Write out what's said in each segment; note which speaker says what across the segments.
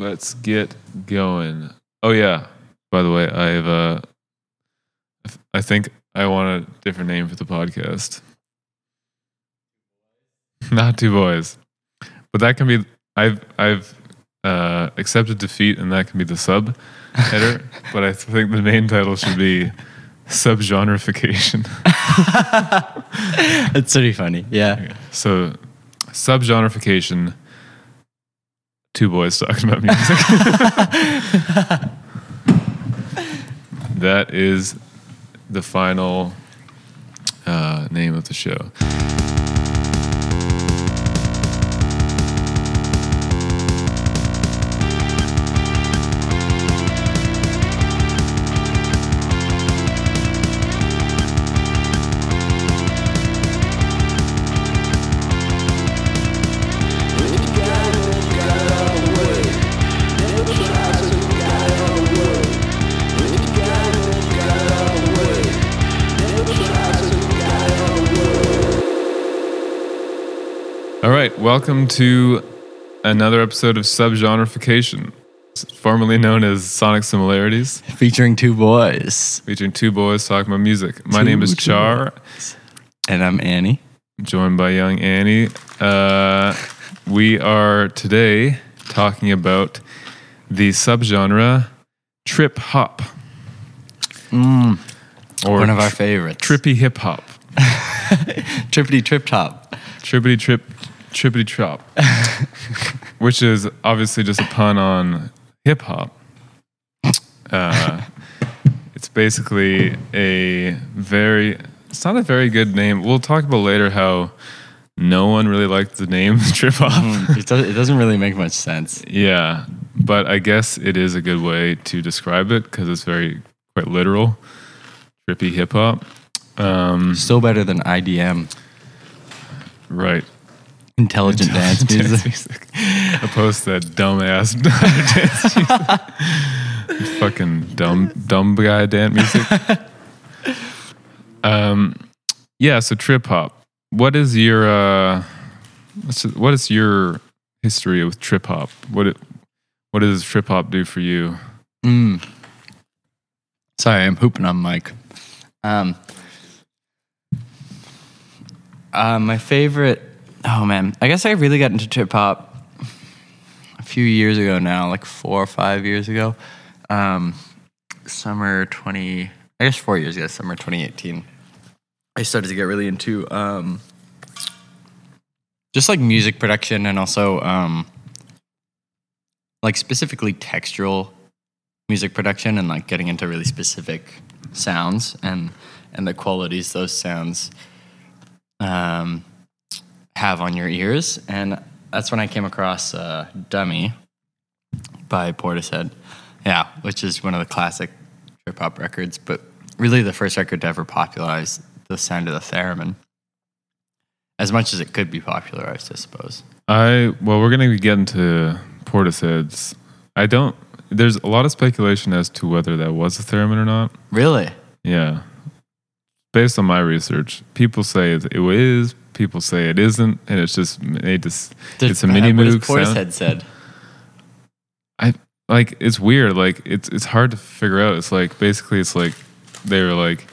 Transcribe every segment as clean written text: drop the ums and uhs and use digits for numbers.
Speaker 1: Let's get going. Oh yeah. By the way, I think I want a different name for the podcast. Not Two Boys, but that can be. I've accepted defeat, and that can be the sub header. But I think the main title should be subgenreification.
Speaker 2: It's pretty funny. Yeah.
Speaker 1: Okay. So subgenreification. Two boys talking about music. That is the final name of the show. All right, welcome to another episode of Subgenreification, formerly known as Sonic Similarities,
Speaker 2: Featuring two boys.
Speaker 1: featuring two boys talking about music. My name is Char,
Speaker 2: And I'm Annie.
Speaker 1: joined by young Annie. We are today talking about the subgenre trip hop, or
Speaker 2: One of our favorites.
Speaker 1: trippy hip hop,
Speaker 2: Trippity trip top.
Speaker 1: trippity trop, which is obviously just a pun on hip hop. It's basically it's not a very good name. We'll talk about later how no one really liked the name trip hop.
Speaker 2: It doesn't really make much sense.
Speaker 1: Yeah, but I guess it is a good way to describe it because it's quite literal. Trippy hip hop.
Speaker 2: Still better than IDM.
Speaker 1: Right.
Speaker 2: Intelligent dance music.
Speaker 1: Opposed to that dumbass dance music. Fucking dumb guy dance music. Yeah, so trip hop. What is your history with trip hop? What does trip hop do for you?
Speaker 2: Sorry, I'm hooping on mic. My favorite. Oh man, I guess I really got into trip hop a few years ago now, like 4 or 5 years ago. Summer 2018. I started to get really into just like music production and also like specifically textural music production and like getting into really specific sounds and the qualities those sounds have on your ears. And that's when I came across Dummy by Portishead. Yeah, which is one of the classic trip hop records, but really the first record to ever popularize the sound of the theremin. As much as it could be popularized, I suppose.
Speaker 1: We're going to get into Portishead's. There's a lot of speculation as to whether that was a theremin or not.
Speaker 2: Really?
Speaker 1: Yeah. Based on my research, people say it is, people say it isn't, and it's a mini moog
Speaker 2: What
Speaker 1: sound.
Speaker 2: Portishead said.
Speaker 1: It's weird. Like it's hard to figure out. It's like basically it's like they were like.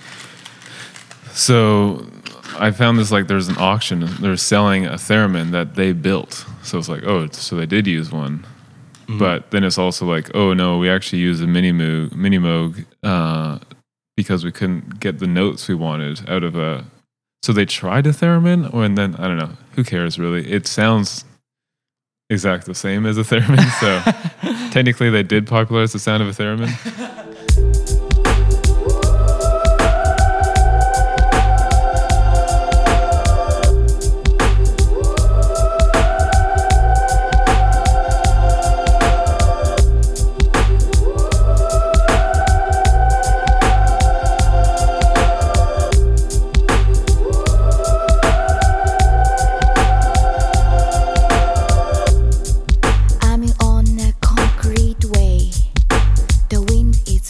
Speaker 1: So I found this, like, there's an auction. They're selling a theremin that they built. So it's like, oh, so they did use one. Mm-hmm. But then it's also like, oh no, we actually used a mini moog because we couldn't get the notes we wanted out of a. So they tried a theremin, and then I don't know. Who cares really? It sounds exactly the same as a theremin. So technically, they did popularize the sound of a theremin.
Speaker 3: I'm on a concrete way. The wind is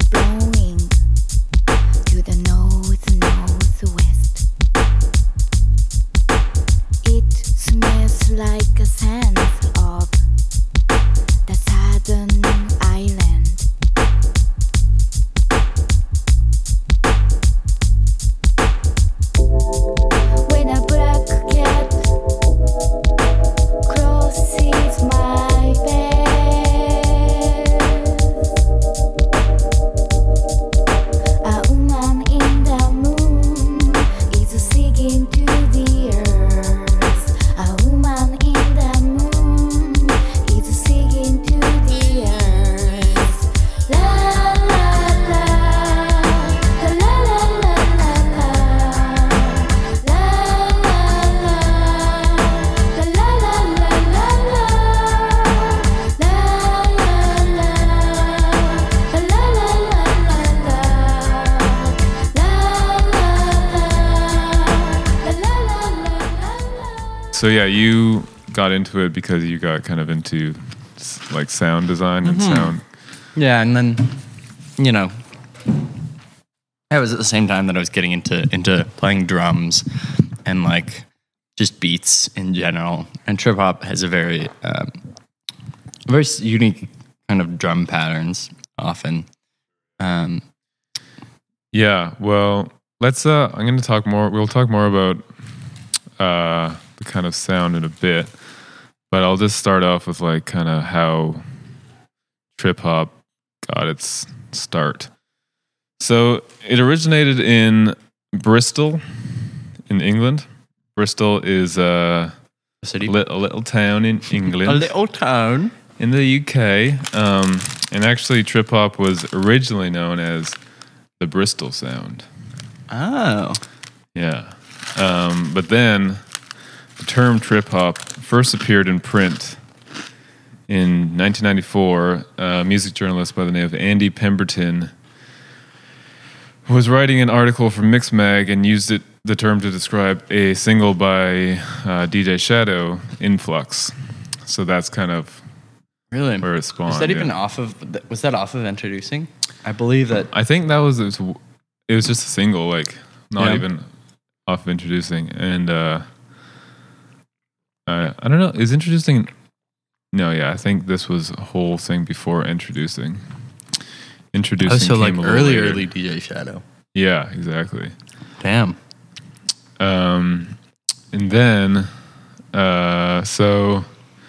Speaker 1: So yeah, you got into it because you got kind of into like sound design and sound.
Speaker 2: Yeah, and then it was at the same time that I was getting into playing drums and like just beats in general. And trip hop has a very unique kind of drum patterns often.
Speaker 1: Yeah, well, let's. I'm going to talk more. We'll talk more about the kind of sound in a bit, but I'll just start off with like kind of how trip hop got its start. So it originated in Bristol, in England. Bristol is a little town in England.
Speaker 2: A little town
Speaker 1: in the UK, and actually trip hop was originally known as the Bristol sound.
Speaker 2: Oh.
Speaker 1: Yeah. But then the term trip hop first appeared in print in 1994. A music journalist by the name of Andy Pemberton was writing an article for Mixmag and used the term to describe a single by DJ Shadow, Influx. So that's kind of
Speaker 2: really
Speaker 1: where it spawned.
Speaker 2: Was that even off of? Was that off of Introducing? I believe that.
Speaker 1: I think that was it was just a single, like not even off of Introducing. And I don't know. Is Introducing? No, yeah. I think this was a whole thing before Introducing. Introducing.
Speaker 2: Oh, so like
Speaker 1: came
Speaker 2: early DJ Shadow.
Speaker 1: Yeah, exactly.
Speaker 2: Damn.
Speaker 1: And then, so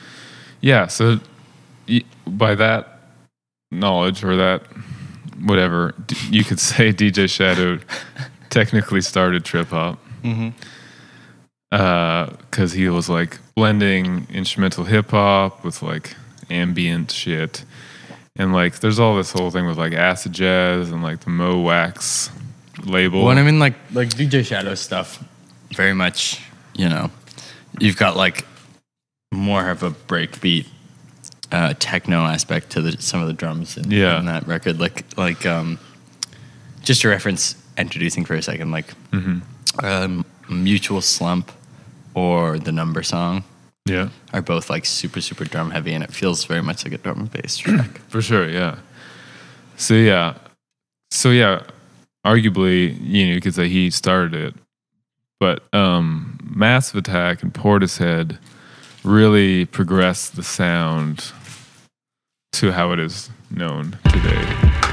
Speaker 1: by that knowledge or that whatever, you could say DJ Shadow technically started trip hop. Because he was like blending instrumental hip hop with like ambient shit. And like, there's all this whole thing with like acid jazz and like the Mo Wax label.
Speaker 2: Well, I mean, like DJ Shadow stuff, very much, you've got like more of a breakbeat techno aspect to some of the drums in that record. Like just to reference Introducing for a second, like Mutual Slump or The Number Song.
Speaker 1: Yeah,
Speaker 2: are both like super, super drum heavy, and it feels very much like a drum and bass track.
Speaker 1: For sure, yeah. So yeah, arguably, you could say he started it, but Massive Attack and Portishead really progressed the sound to how it is known today.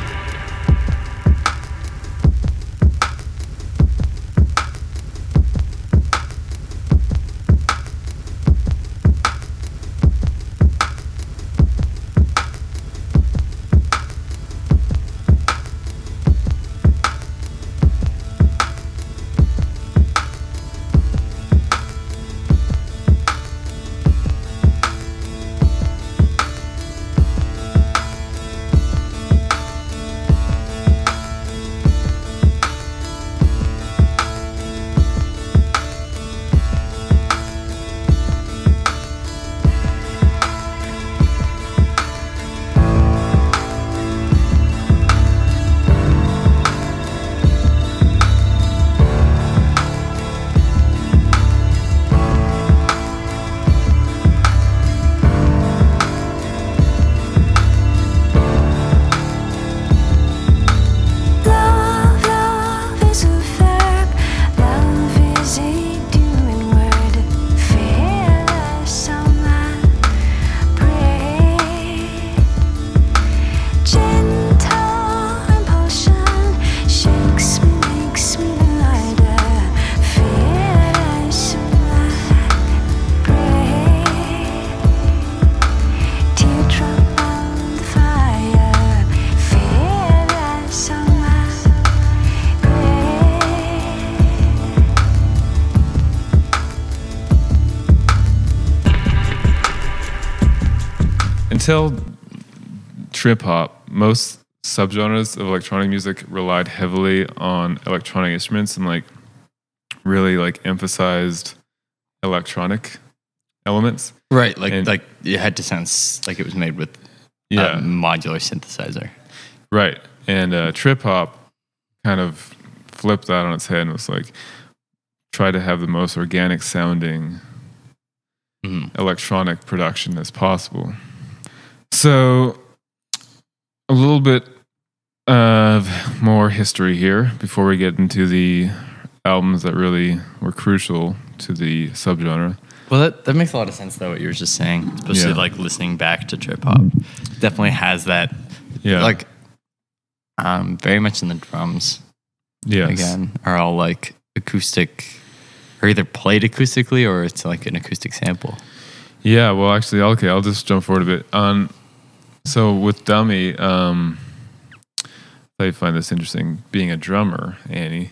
Speaker 1: Until trip hop, most subgenres of electronic music relied heavily on electronic instruments and like really like emphasized electronic elements.
Speaker 2: Right, like it had to sound like it was made with a modular synthesizer.
Speaker 1: Right, and trip hop kind of flipped that on its head and was like, try to have the most organic sounding electronic production as possible. So, a little bit of more history here before we get into the albums that really were crucial to the subgenre.
Speaker 2: Well, that makes a lot of sense, though, what you were just saying, especially like listening back to trip hop. Definitely has that, like, very much in the drums.
Speaker 1: Yes.
Speaker 2: Again, are all like acoustic, or either played acoustically or it's like an acoustic sample.
Speaker 1: Yeah, well, actually, okay, I'll just jump forward a bit. So with Dummy, I thought you'd find this interesting. Being a drummer, Annie,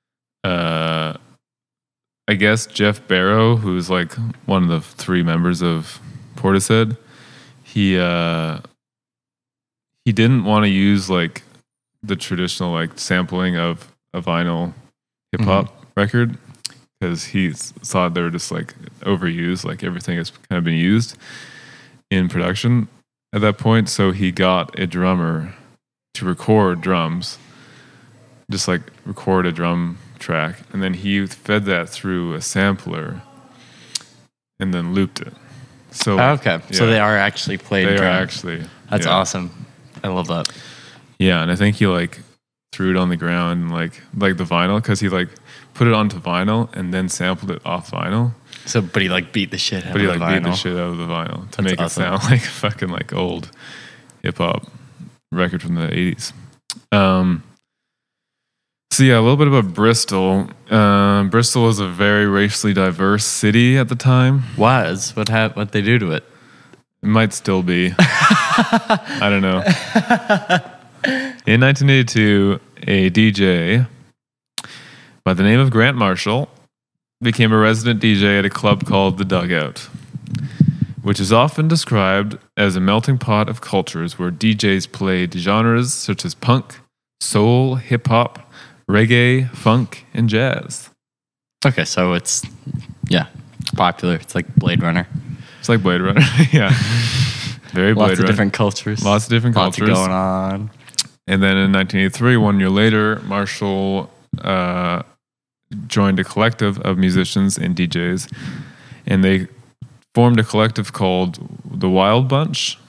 Speaker 1: I guess Jeff Barrow, who's like one of the 3 members of Portishead, he didn't want to use like the traditional like sampling of a vinyl hip hop record because he thought they were just like overused, like everything has kind of been used in production at that point. So he got a drummer to record drums, just like record a drum track, and then he fed that through a sampler and then looped it. So
Speaker 2: so they are actually played.
Speaker 1: They
Speaker 2: drums.
Speaker 1: are actually.
Speaker 2: That's awesome. I love that.
Speaker 1: Yeah, and I think he like threw it on the ground and like the vinyl because he like put it onto vinyl and then sampled it off vinyl.
Speaker 2: So, but he like beat the shit out of the vinyl.
Speaker 1: But he like beat the shit out of the vinyl to make it sound like a fucking like old hip hop record from the 80s. So yeah, a little bit about Bristol. Bristol was a very racially diverse city at the time.
Speaker 2: What they do to it?
Speaker 1: It might still be. I don't know. In 1982, a DJ by the name of Grant Marshall became a resident DJ at a club called The Dugout, which is often described as a melting pot of cultures where DJs played genres such as punk, soul, hip-hop, reggae, funk, and jazz.
Speaker 2: Okay, so it's, popular. It's like Blade Runner.
Speaker 1: It's like Blade Runner, yeah. Very Blade Runner.
Speaker 2: Lots of different cultures.
Speaker 1: Lots of cultures.
Speaker 2: Going on.
Speaker 1: And then in 1983, 1 year later, Marshall joined a collective of musicians and DJs, and they formed a collective called The Wild Bunch,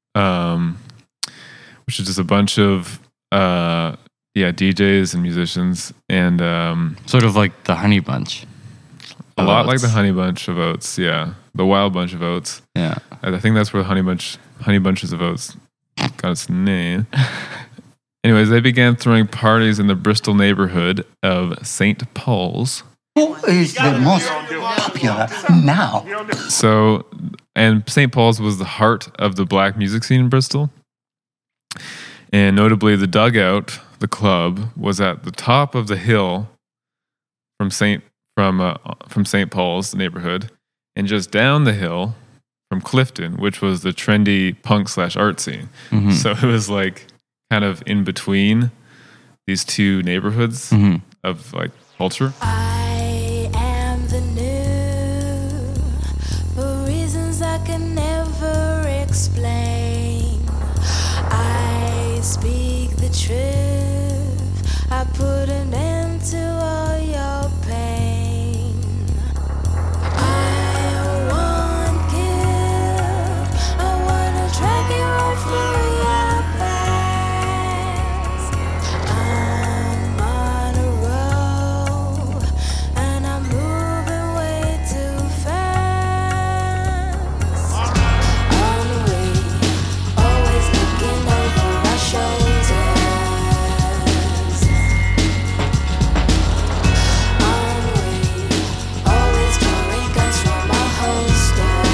Speaker 1: which is just a bunch of DJs and musicians, and
Speaker 2: sort of like the Honey Bunch.
Speaker 1: A lot like the Honey Bunch of Oats, yeah. The Wild Bunch of Oats.
Speaker 2: Yeah.
Speaker 1: I think that's where Honey Bunches of Oats got its name. Anyways, they began throwing parties in the Bristol neighborhood of St. Paul's.
Speaker 3: Who is the most popular now?
Speaker 1: So, and St. Paul's was the heart of the black music scene in Bristol. And notably, the Dugout, the club, was at the top of the hill from St. Paul's neighborhood, and just down the hill from Clifton, which was the trendy punk / art scene. Mm-hmm. So it was like kind of in between these two neighborhoods of like culture.
Speaker 4: I am the new for reasons I can never explain. I speak the truth. I put an end to all your pain. I won't give. I wanna track you right through your past. I'm on a roll and I'm moving way too fast. On the way, always looking over our shoulders. On the way, always drawing guns from our holsters.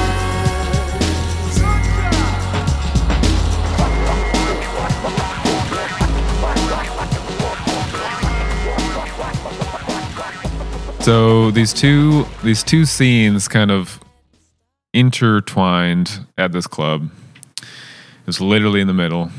Speaker 1: So these two scenes kind of intertwined at this club. It was literally in the middle.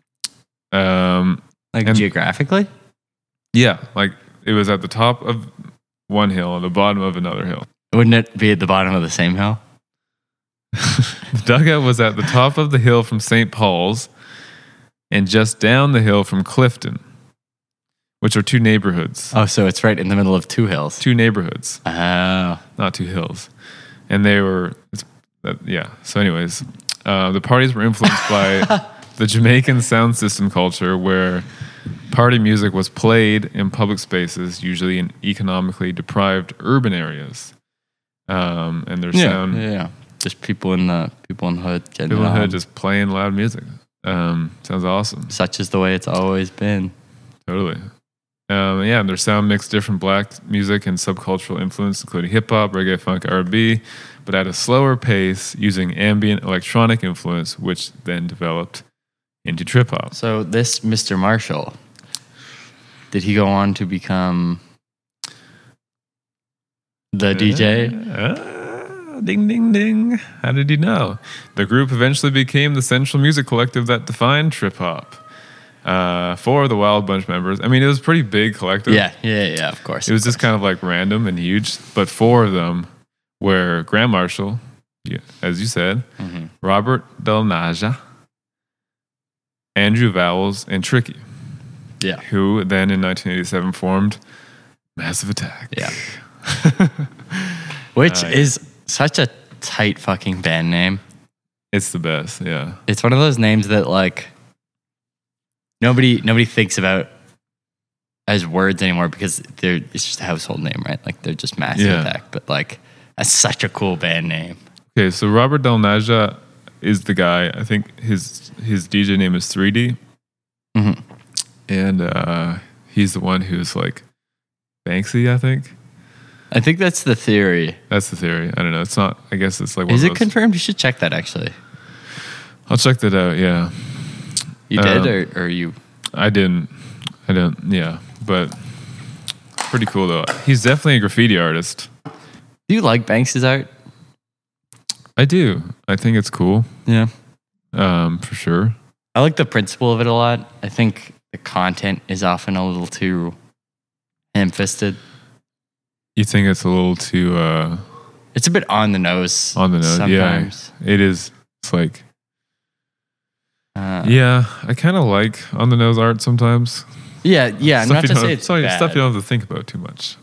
Speaker 2: Geographically?
Speaker 1: Yeah, like it was at the top of one hill and the bottom of another hill.
Speaker 2: Wouldn't it be at the bottom of the same hill?
Speaker 1: The Dugout was at the top of the hill from St. Paul's and just down the hill from Clifton, which are two neighborhoods.
Speaker 2: Oh, so it's right in the middle of two hills.
Speaker 1: Two neighborhoods,
Speaker 2: Oh.
Speaker 1: not two hills. and they were yeah. So, anyways, the parties were influenced by the Jamaican sound system culture, where party music was played in public spaces, usually in economically deprived urban areas, and their sound.
Speaker 2: Yeah. Just people in the hood getting
Speaker 1: People in the
Speaker 2: it
Speaker 1: hood
Speaker 2: on.
Speaker 1: just playing loud music. Sounds awesome.
Speaker 2: Such is the way it's always been.
Speaker 1: Totally. Yeah, their sound mixed different black music and subcultural influence, including hip hop, reggae, funk, R&B, but at a slower pace, using ambient electronic influence, which then developed into trip hop.
Speaker 2: So this Mr. Marshall, did he go on to become the DJ?
Speaker 1: Ding, ding, ding. How did you know? The group eventually became the central music collective that defined trip hop. For the Wild Bunch members, I mean, it was a pretty big collective.
Speaker 2: Yeah, of course.
Speaker 1: It was just kind of like random and huge, but 4 of them were Graham Marshall, as you said, Robert Del Naja, Andrew Vowels, and Tricky.
Speaker 2: Yeah.
Speaker 1: Who then in 1987 formed Massive Attack.
Speaker 2: Yeah. Which is such a tight fucking band name.
Speaker 1: It's the best, yeah.
Speaker 2: It's one of those names that like nobody thinks about as words anymore because it's just a household name, right? Like they're just Massive Attack, but like that's such a cool band name.
Speaker 1: Okay, so Robert Del Naja is the guy. I think his DJ name is 3D.
Speaker 2: Mm-hmm.
Speaker 1: And he's the one who's like Banksy, I think.
Speaker 2: I think that's the theory.
Speaker 1: That's the theory. I don't know. It's not. I guess it's like. One
Speaker 2: Is
Speaker 1: of
Speaker 2: it
Speaker 1: those.
Speaker 2: confirmed? You should check that actually.
Speaker 1: I'll check that out. Yeah.
Speaker 2: You did, or you?
Speaker 1: I didn't. I don't. Yeah, but pretty cool though. He's definitely a graffiti artist.
Speaker 2: Do you like Banksy's art?
Speaker 1: I do. I think it's cool.
Speaker 2: Yeah.
Speaker 1: For sure.
Speaker 2: I like the principle of it a lot. I think the content is often a little too ham-fisted.
Speaker 1: You think it's a little too
Speaker 2: It's a bit on the nose.
Speaker 1: on the nose?
Speaker 2: Sometimes.
Speaker 1: Yeah, it is. It's like. Yeah, I kind of like on the nose art sometimes.
Speaker 2: Yeah. Not to say it's
Speaker 1: stuff
Speaker 2: bad.
Speaker 1: you don't have to think about too much.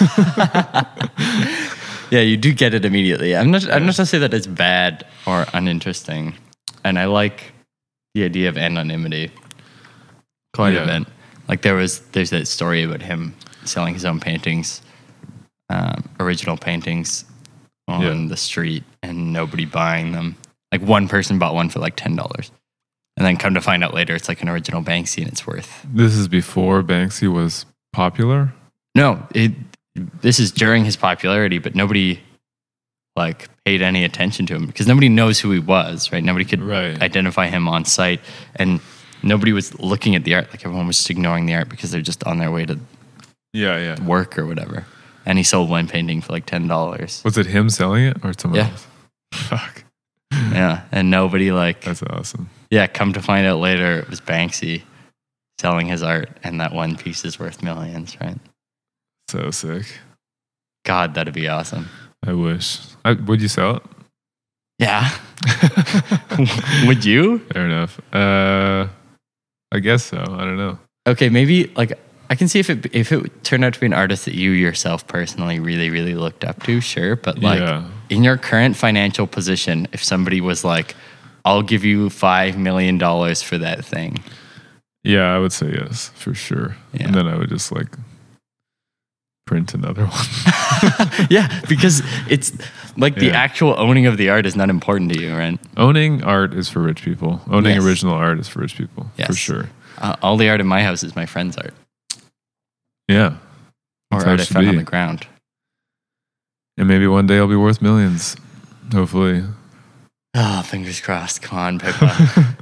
Speaker 2: Yeah, you do get it immediately. I'm not to say that it's bad or uninteresting, and I like the idea of anonymity quite a bit. Like there's that story about him selling his own paintings, original paintings, on the street, and nobody buying them. Like one person bought one for like $10, and then come to find out later, it's like an original Banksy, and it's worth.
Speaker 1: This is before Banksy was popular.
Speaker 2: No, this is during his popularity, but nobody like paid any attention to him because nobody knows who he was, right? Nobody could identify him on site, and nobody was looking at the art. Like everyone was just ignoring the art because they're just on their way to work or whatever. And he sold one painting for like $10.
Speaker 1: Was it him selling it or someone else? Fuck.
Speaker 2: Yeah, and nobody like.
Speaker 1: That's awesome.
Speaker 2: Yeah, come to find out later, it was Banksy selling his art, and that one piece is worth millions, right?
Speaker 1: So sick.
Speaker 2: God, that'd be awesome.
Speaker 1: I wish. Would you sell it?
Speaker 2: Yeah. Would you?
Speaker 1: Fair enough. I guess so. I don't know.
Speaker 2: Okay, maybe like I can see if it turned out to be an artist that you yourself personally really, really looked up to, sure. But like in your current financial position, if somebody was like, I'll give you $5 million for that thing.
Speaker 1: Yeah, I would say yes, for sure.
Speaker 2: Yeah.
Speaker 1: And then I would just like print another one.
Speaker 2: Yeah, because it's like the actual owning of the art is not important to you, right?
Speaker 1: Owning art is for rich people. Owning original art is for rich people, for sure.
Speaker 2: All the art in my house is my friend's art.
Speaker 1: Yeah.
Speaker 2: Or art I found on the ground.
Speaker 1: And maybe one day I'll be worth millions. Hopefully.
Speaker 2: Oh, fingers crossed. Come on, Pippa.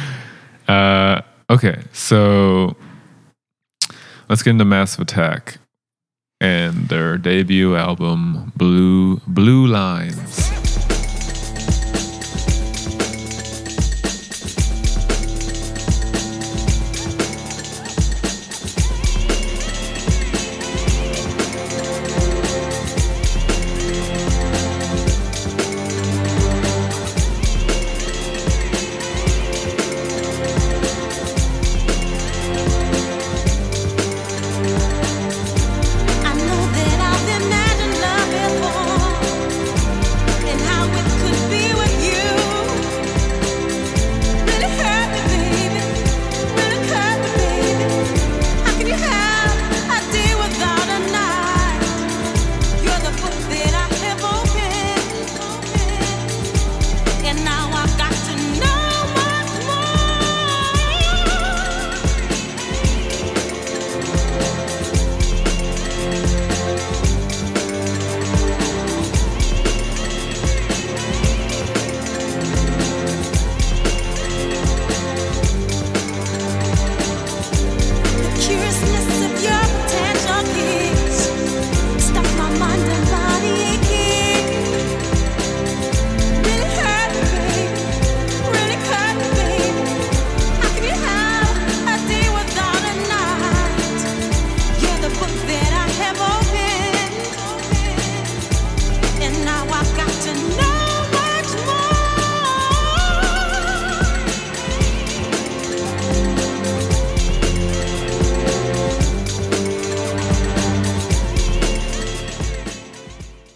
Speaker 1: Okay, so let's get into Massive Attack and their debut album, Blue Lines.
Speaker 4: I know that I've imagined love before.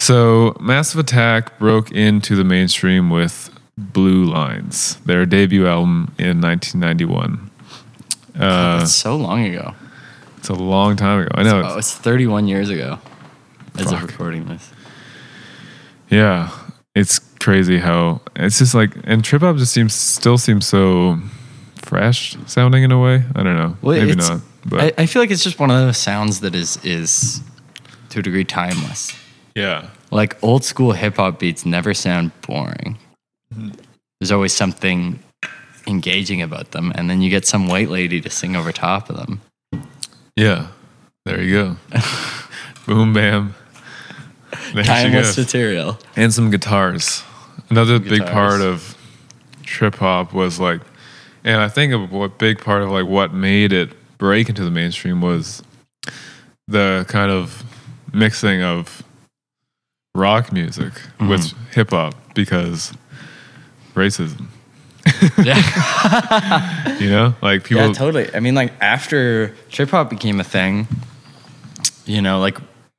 Speaker 1: So Massive Attack broke into the mainstream with Blue Lines, their debut album in 1991.
Speaker 2: That's so long ago.
Speaker 1: It's a long time ago. I know.
Speaker 2: Oh, it's 31 years ago as of
Speaker 1: Fuck.
Speaker 2: recording this.
Speaker 1: Yeah, it's crazy how it's just like, and trip hop just still seems so fresh sounding in a way. I don't know.
Speaker 2: Well,
Speaker 1: Maybe
Speaker 2: it's-
Speaker 1: not. But
Speaker 2: I feel like it's just one of those sounds that is to a degree timeless.
Speaker 1: yeah,
Speaker 2: Like old school hip hop beats never sound boring. There's always something engaging about them, and then you get some white lady to sing over top of them.
Speaker 1: yeah. There you go. Boom, bam. There she
Speaker 2: Timeless
Speaker 1: goes.
Speaker 2: material.
Speaker 1: And some guitars. Another big
Speaker 2: guitars.
Speaker 1: part of trip hop was like, and I think of what big part of like what made it break into the mainstream was the kind of mixing of rock music with hip hop because racism.
Speaker 2: Yeah.
Speaker 1: You know, like people.
Speaker 2: Yeah, totally. I mean, like after trip hop became a thing, you know, like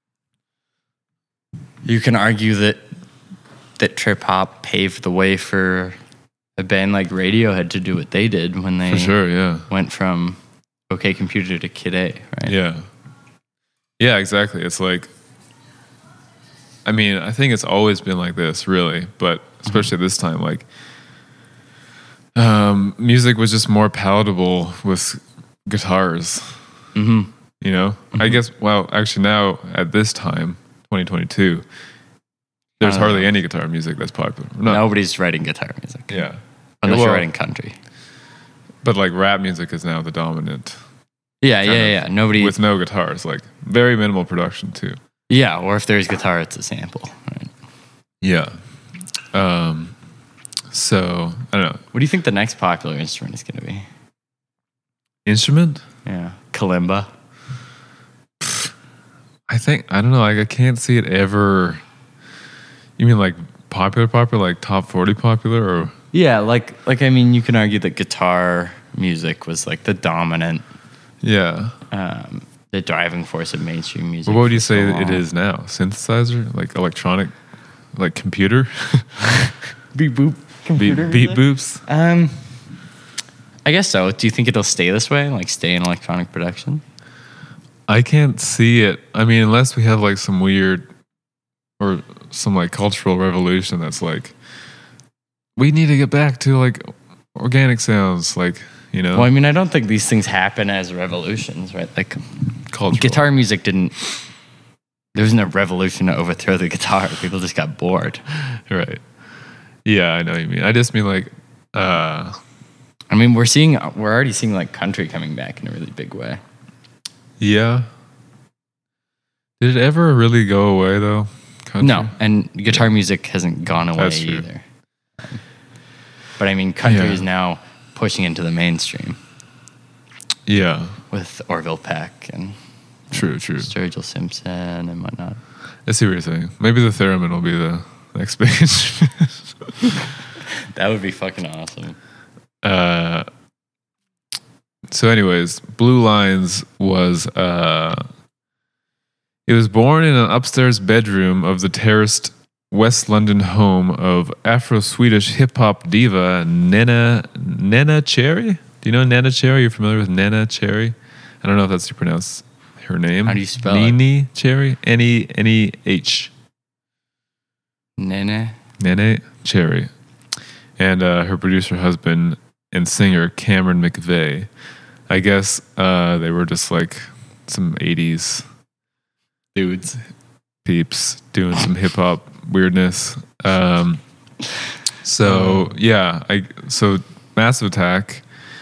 Speaker 2: you can argue that trip hop paved the way for a band like Radiohead to do what they did when they
Speaker 1: For sure, yeah,
Speaker 2: went from OK Computer to Kid A, right?
Speaker 1: yeah, yeah, exactly. It's like, I mean, I think it's always been like this, really, but especially this time, like, music was just more palatable with guitars.
Speaker 2: Mm-hmm.
Speaker 1: You know, I guess. Well, actually, now at this time, 2022, there's hardly any guitar music that's popular. Not,
Speaker 2: Nobody's writing guitar music.
Speaker 1: yeah,
Speaker 2: Unless
Speaker 1: Well,
Speaker 2: you're writing country.
Speaker 1: But like rap music is now the dominant
Speaker 2: Yeah,
Speaker 1: kind of
Speaker 2: yeah. Nobody.
Speaker 1: with no guitars, like very minimal production too.
Speaker 2: Yeah, or if there's guitar, it's a sample. Right?
Speaker 1: Yeah. So I don't know.
Speaker 2: What do you think the next popular instrument is going to be?
Speaker 1: Instrument?
Speaker 2: Yeah, kalimba.
Speaker 1: I think I don't know. Like I can't see it ever. You mean like popular, like top 40 popular, or
Speaker 2: Yeah, like I mean, you can argue that guitar music was like the dominant,
Speaker 1: yeah?
Speaker 2: the driving force of mainstream music.
Speaker 1: But what would you
Speaker 2: for so
Speaker 1: say
Speaker 2: long.
Speaker 1: it is now? Synthesizer, like electronic, like computer,
Speaker 2: Beep boop computer.
Speaker 1: beat boops.
Speaker 2: I guess so. Do you think it'll stay this way? Like stay in electronic production?
Speaker 1: I can't see it. I mean, unless we have like some weird or some like cultural revolution that's like, we need to get back to like organic sounds, like, you know,
Speaker 2: Well, I mean, I don't think these things happen as revolutions, right? Like
Speaker 1: cultural.
Speaker 2: guitar music didn't. There wasn't a revolution to overthrow the guitar. People just got bored.
Speaker 1: Right. Yeah, I know what you mean. I just mean like,
Speaker 2: I mean, we're already seeing like country coming back in a really big way.
Speaker 1: yeah. Did it ever really go away though? Country?
Speaker 2: No, and guitar music hasn't gone away
Speaker 1: That's true.
Speaker 2: either. But I mean, country
Speaker 1: Yeah.
Speaker 2: is now pushing into the mainstream
Speaker 1: Yeah.
Speaker 2: with Orville Peck and
Speaker 1: True.
Speaker 2: Sturgill Simpson and whatnot.
Speaker 1: I see what you're saying. Maybe the theremin will be the next big instrument.
Speaker 2: That would be fucking awesome.
Speaker 1: So anyways, Blue Lines was it was born in an upstairs bedroom of the terraced West London home of Afro-Swedish hip-hop diva Nena Cherry. Do you know Nena Cherry? You're familiar with Nena Cherry? I don't know if that's how you pronounce her name.
Speaker 2: How do you spell it?
Speaker 1: Nene Cherry? N-E-H.
Speaker 2: Nene.
Speaker 1: Nene Cherry. And her producer husband and singer Cameron McVeigh. I guess they were just like some 80s dudes, peeps doing some hip hop weirdness. So Massive Attack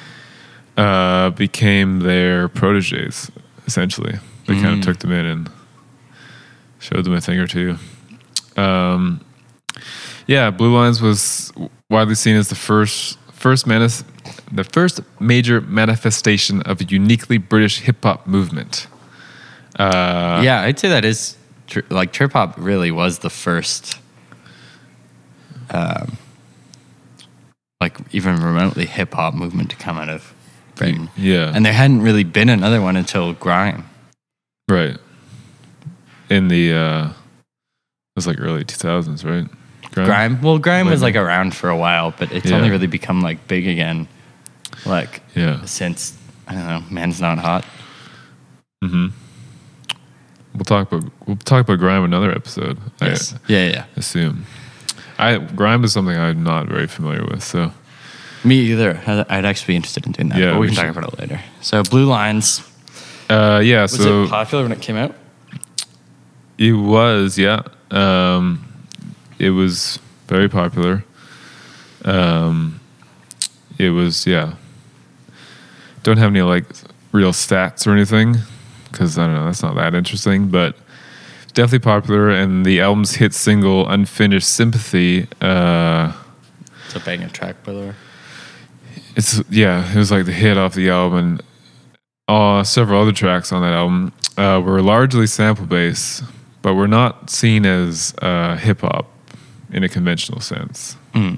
Speaker 1: became their proteges, essentially. They kind of took them in and showed them a thing or two. Blue Lines was widely seen as the first major manifestation of a uniquely British hip hop movement.
Speaker 2: Yeah, I'd say that is like trip hop really was the first, like even remotely hip hop movement to come out of Britain.
Speaker 1: Yeah,
Speaker 2: And there hadn't really been another one until grime.
Speaker 1: right. In the was like early 2000s, right?
Speaker 2: Grime. Well, grime was
Speaker 1: Like-
Speaker 2: like around for a while, but it's
Speaker 1: Yeah.
Speaker 2: only really become like big again, like
Speaker 1: Yeah.
Speaker 2: since I don't know, Man's Not Hot.
Speaker 1: We'll talk about grime another episode.
Speaker 2: Yes.
Speaker 1: I
Speaker 2: Yeah.
Speaker 1: assume. Grime is something I'm not very familiar with, so
Speaker 2: Me either. I'd actually be interested in doing that.
Speaker 1: Yeah,
Speaker 2: but we
Speaker 1: we
Speaker 2: can talk
Speaker 1: should.
Speaker 2: about it later. So Blue Lines.
Speaker 1: yeah.
Speaker 2: Was
Speaker 1: So
Speaker 2: it popular when it came out?
Speaker 1: it was, yeah. It was very popular. It was, yeah. Don't have any like real stats or anything because I don't know. That's not that interesting, but definitely popular. And the album's hit single "Unfinished Sympathy."
Speaker 2: It's a banging track, by the way.
Speaker 1: It was like the hit off the album. And several other tracks on that album were largely sample based, but were not seen as hip hop in a conventional sense.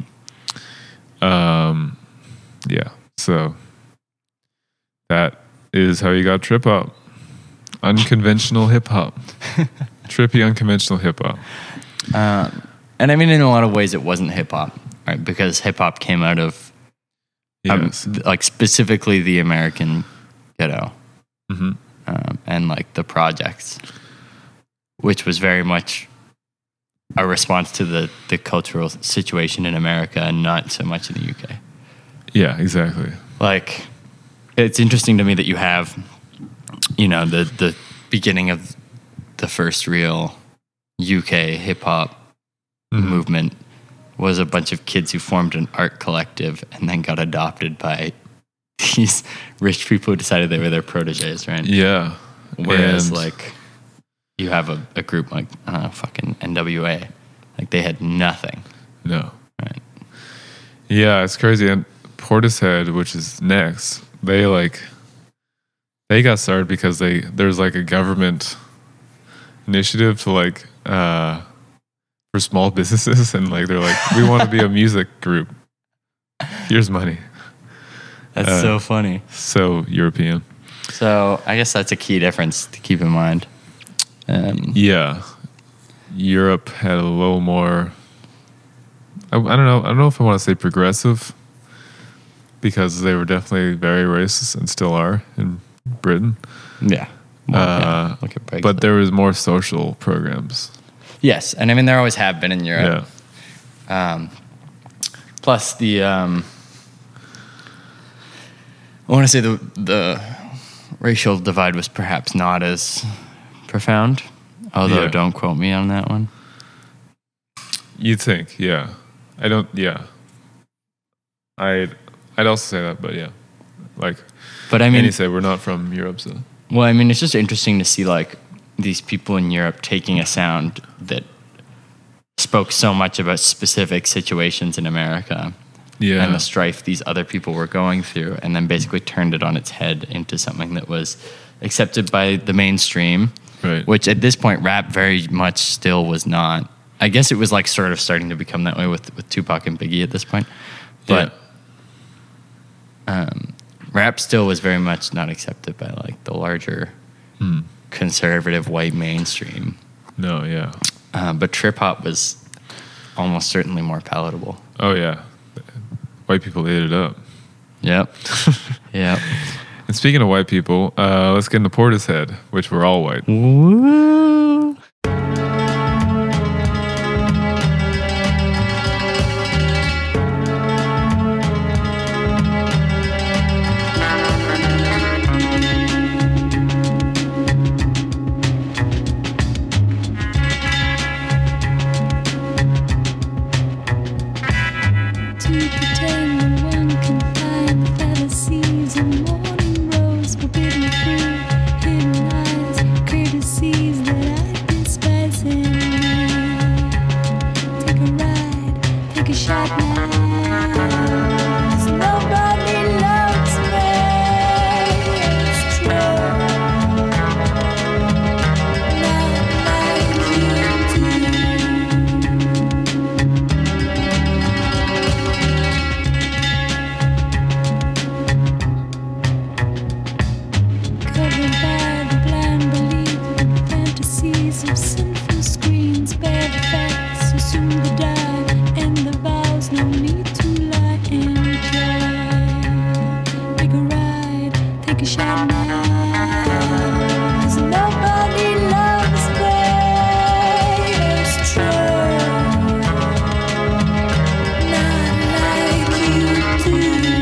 Speaker 1: Yeah, so that is how you got trip hop. Unconventional hip hop. Trippy unconventional hip hop.
Speaker 2: And I mean, in a lot of ways, it wasn't hip hop, right? Because hip hop came out of,
Speaker 1: Yes.
Speaker 2: like specifically the American ghetto,
Speaker 1: Mm-hmm.
Speaker 2: and like the projects, which was very much a response to the cultural situation in America and not so much in the UK.
Speaker 1: Yeah, exactly.
Speaker 2: Like, it's interesting to me that you have, you know, the beginning of the first real UK hip hop movement was a bunch of kids who formed an art collective and then got adopted by these rich people who decided they were their proteges, right?
Speaker 1: Yeah.
Speaker 2: Whereas,
Speaker 1: And-
Speaker 2: like, you have a group like, I don't know, fucking NWA. Like, they had nothing,
Speaker 1: No.
Speaker 2: right?
Speaker 1: Yeah, it's crazy. And Portishead, which is next, they got started because there's like a government initiative to like for small businesses, and like they're like, we want to be a music group. Here's money.
Speaker 2: That's so funny.
Speaker 1: So European.
Speaker 2: So I guess that's a key difference to keep in mind.
Speaker 1: Yeah. Europe had a little more I don't know if I want to say progressive, because they were definitely very racist and still are in Britain.
Speaker 2: Yeah. Well, yeah. Look at Brexit.
Speaker 1: But there was more social programs.
Speaker 2: Yes, and I mean there always have been in Europe.
Speaker 1: Yeah.
Speaker 2: Plus the I want to say the racial divide was perhaps not as profound. Although
Speaker 1: Yeah.
Speaker 2: don't quote me on that one.
Speaker 1: You'd think, yeah. I'd also say that, but yeah. Like,
Speaker 2: But I
Speaker 1: and
Speaker 2: mean,
Speaker 1: you say we're not from Europe, so
Speaker 2: well, I mean, it's just interesting to see like these people in Europe taking a sound that spoke so much about specific situations in America
Speaker 1: yeah.
Speaker 2: and the strife these other people were going through, and then basically turned it on its head into something that was accepted by the mainstream,
Speaker 1: Right.
Speaker 2: which at this point rap very much still was not. I guess it was like sort of starting to become that way with Tupac and Biggie at this point, but rap still was very much not accepted by like the larger conservative white mainstream.
Speaker 1: No, yeah.
Speaker 2: But trip hop was almost certainly more palatable.
Speaker 1: Oh yeah. White people ate it up.
Speaker 2: Yep. Yep.
Speaker 1: And speaking of white people, let's get into Portishead, which were all white.
Speaker 2: Woo!
Speaker 4: To pretend no one can find the fallacies of morning rose, forbidden fruit, hidden eyes, courtesies that shadows. Nobody loves greatest true. Not like you do.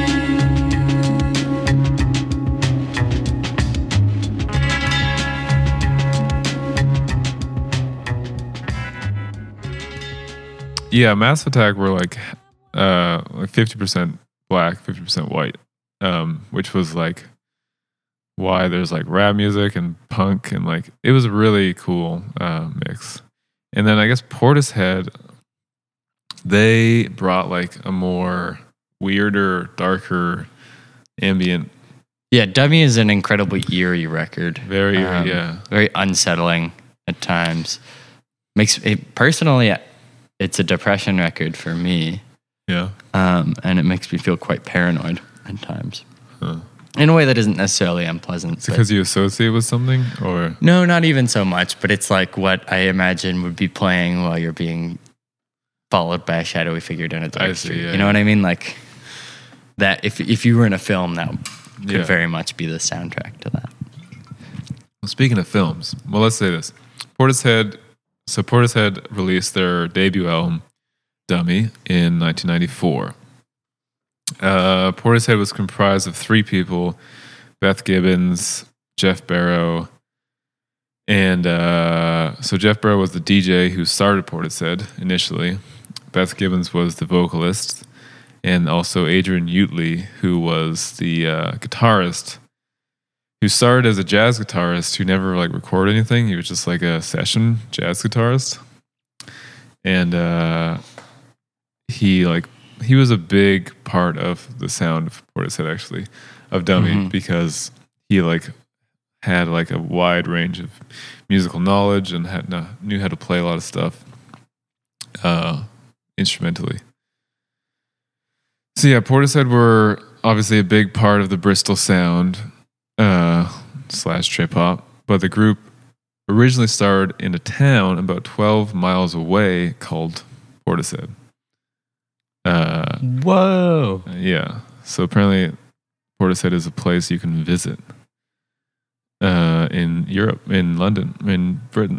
Speaker 1: Yeah, Massive Attack were like 50% black, 50% white, which was like why there's like rap music and punk and like it was a really cool mix. And then I guess Portishead, they brought like a more weirder, darker, ambient,
Speaker 2: Yeah, Dummy is an incredibly eerie record.
Speaker 1: very yeah.
Speaker 2: Very unsettling at times. Makes it personally, it's a depression record for me.
Speaker 1: Yeah.
Speaker 2: And it makes me feel quite paranoid at times.
Speaker 1: Huh.
Speaker 2: In a way that isn't necessarily unpleasant.
Speaker 1: Is it because you associate with something or
Speaker 2: No, not even so much, but it's like what I imagine would be playing while you're being followed by a shadowy figure down a dark
Speaker 1: I see,
Speaker 2: street.
Speaker 1: yeah,
Speaker 2: You know what I mean? Like that if you were in a film, that could
Speaker 1: Yeah.
Speaker 2: very much be the soundtrack to that.
Speaker 1: Well, speaking of films, well, let's say this. Portishead released their debut album, Dummy, in 1994. Portishead was comprised of three people, Beth Gibbons, Jeff Barrow, and so Jeff Barrow was the DJ who started Portishead initially. Beth Gibbons was the vocalist, and also Adrian Utley, who was the guitarist, who started as a jazz guitarist who never like recorded anything. He was just like a session jazz guitarist. And he was a big part of the sound of Portishead actually, of Dummy, because he like had like a wide range of musical knowledge and knew how to play a lot of stuff instrumentally. So yeah, Portishead were obviously a big part of the Bristol sound / trip hop, but the group originally started in a town about 12 miles away called Portishead.
Speaker 2: Whoa.
Speaker 1: Yeah, so apparently Portishead is a place you can visit in Europe, in London, in Britain.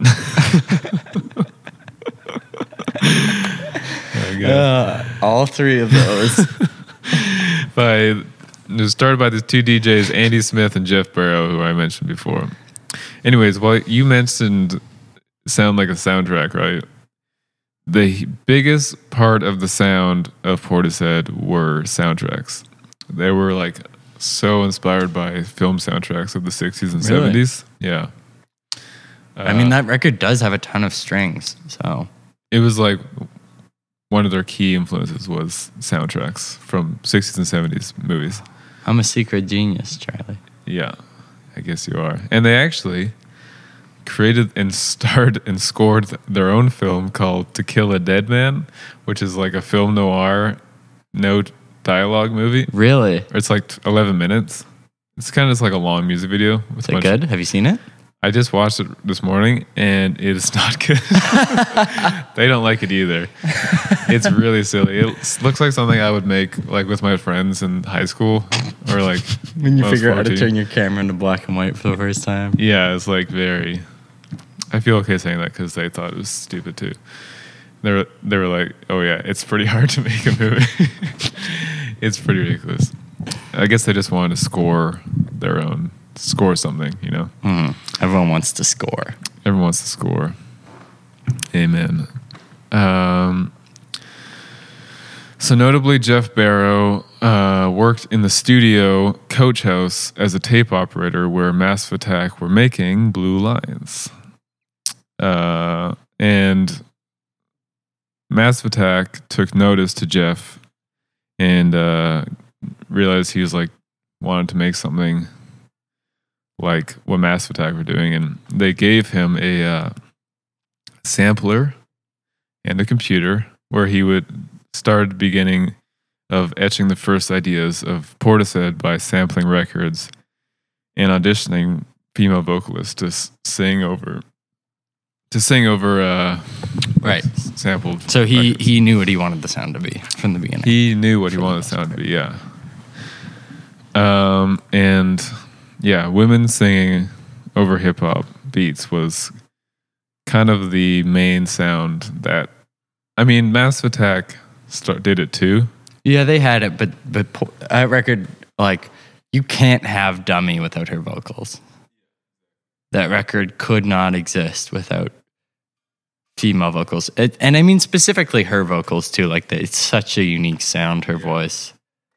Speaker 2: All three of those.
Speaker 1: It was started by these two DJs, Andy Smith and Jeff Barrow, who I mentioned before. Anyways, well, you mentioned sound like a soundtrack, right? The biggest part of the sound of Portishead were soundtracks. They were like so inspired by film soundtracks of the 60s and
Speaker 2: Really?
Speaker 1: 70s. Yeah.
Speaker 2: I mean, that record does have a ton of strings, so
Speaker 1: It was like one of their key influences was soundtracks from 60s and 70s movies.
Speaker 2: I'm a secret genius, Charlie.
Speaker 1: Yeah, I guess you are. And they actually created and starred and scored their own film called To Kill a Dead Man, which is like a film noir, no dialogue movie.
Speaker 2: Really?
Speaker 1: It's like 11 minutes. It's kind of just like a long music video.
Speaker 2: Is it good? Have you seen it?
Speaker 1: I just watched it this morning and it is not good. They don't like it either. It's really silly. It looks like something I would make like with my friends in high school or like
Speaker 2: When you
Speaker 1: when I was
Speaker 2: figure out how to
Speaker 1: 14.
Speaker 2: turn your camera into black and white for the first time.
Speaker 1: Yeah, it's like very. I feel okay saying that because they thought it was stupid too. They were like, "Oh yeah, it's pretty hard to make a movie. It's pretty ridiculous." I guess they just wanted to score something, you know.
Speaker 2: Everyone wants to score.
Speaker 1: Everyone wants to score. Amen. So notably, Jeff Barrow worked in the studio Coach House as a tape operator where Massive Attack were making Blue Lines. And Massive Attack took notice to Jeff and realized he was like wanted to make something like what Massive Attack were doing, and they gave him a sampler and a computer where he would start the beginning of etching the first ideas of Portishead by sampling records and auditioning female vocalists to sing over
Speaker 2: Right.
Speaker 1: sampled.
Speaker 2: So
Speaker 1: records.
Speaker 2: he knew what he wanted the sound to be from the beginning.
Speaker 1: He knew what he wanted the sound to be, yeah. And yeah, women singing over hip hop beats was kind of the main sound that, I mean, Massive Attack did it too.
Speaker 2: Yeah, they had it, but that record, like, you can't have Dummy without her vocals. That record could not exist without female vocals. And I mean specifically her vocals too. Like, it's such a unique sound, her voice.